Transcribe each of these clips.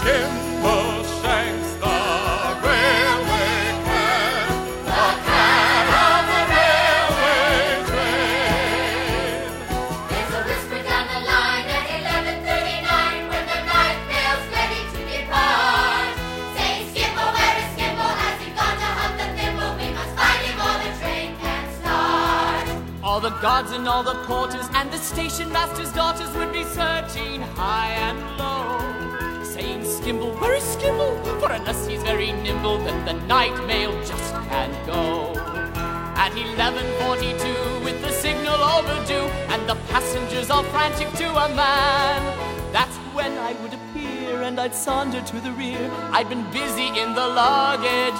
Skimbleshanks, the railway cat, the cat of the railway train. There's a whisper down the line at 11:39 when the night mail's ready to depart, saying, Skimble, where is Skimble? Has he gone to hunt the thimble? We must find him or the train can't start. All the guards and all the porters and the station master's daughters would be searching high and low, saying, Skimble, where is Skimble? For unless he's very nimble, then the night mail just can't go. At 11:42, with the signal overdue and the passengers all frantic to a man, that's when I would appear and I'd saunter to the rear. I'd been busy in the luggage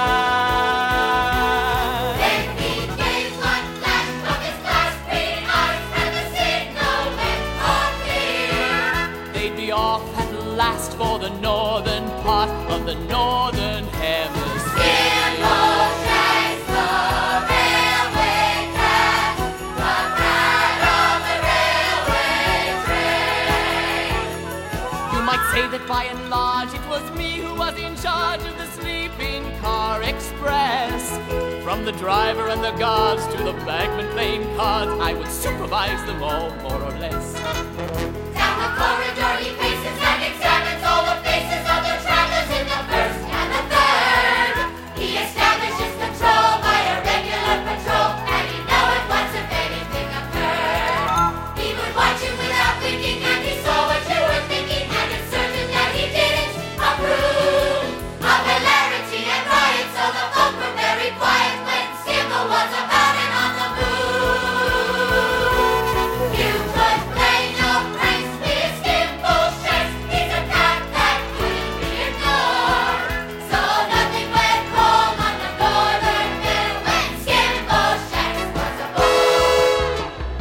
van. Then he gave one flash from his glass green eyes and the signal went on clear. They'd be off at last for the northern part of the northern hemisphere. Skimbleshanks, the railway cat, the cat on the railway train. You might say that by and large it was me who was in charge of the sleeping car express. From the driver and the guards to the bagman playing cards, I would supervise them all, more or less. Down the corridor he paces and examines all the faces of the travelers in the first and the third. He establishes control by a regular patrol, and he'd know at once if anything occurred. He would watch you without winking, and he saw what you were thinking, and it's certain that he didn't approve of hilarity and riot, so the folk were very quiet when Skimble was about and on the move. You could play no pranks with Skimbleshanks. He's a cat that couldn't be ignored. So nothing went wrong on the northern bill when Skimbleshanks was aboard.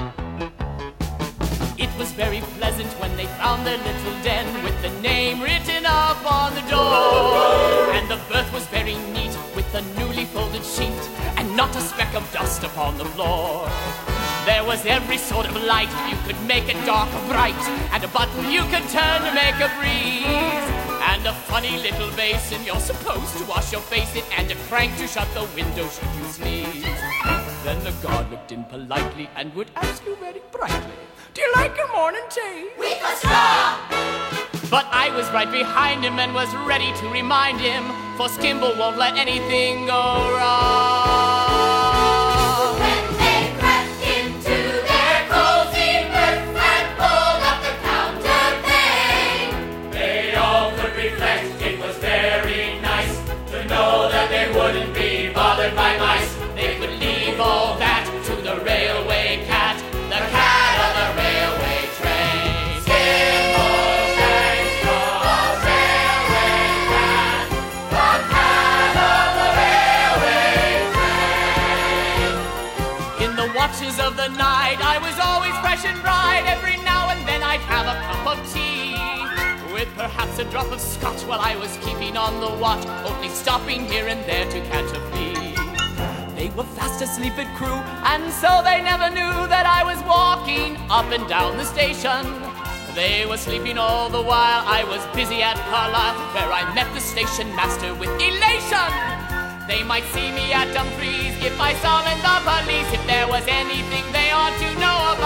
It was very pleasant when they found their little den with the name written up on the door. And the berth was very neat with a newly folded sheet and not a speck of dust upon the floor. There was every sort of light, you could make it dark or bright, and a button you could turn to make a breeze. And a funny little basin you're supposed to wash your face in, and a crank to shut the window should you sneeze. Then the guard looked in politely and would ask you very brightly, do you like your morning tea? Weak or strong? But I was right behind him and was ready to remind him, for Skimble won't let anything go wrong. When they crept into their cozy berth and pulled up the counterpane, They all could reflect it was very nice to know that they wouldn't be bothered by mice. They could leave all that to the railway cat, the cat of the railway train. Skimbleshanks, the railway cat, the cat of the railway train. In the watches of the night, I was always fresh and bright. Every now and then I'd have a cup of tea, with perhaps a drop of scotch while I was keeping on the watch, only stopping here and there to catch a flea. They were fast asleep at crew, and so they never knew that I was walking up and down the station. They were sleeping all the while I was busy at Carlisle, where I met the station master with elation. They might see me at Dumfries if I summoned the police, if there was anything they ought to know about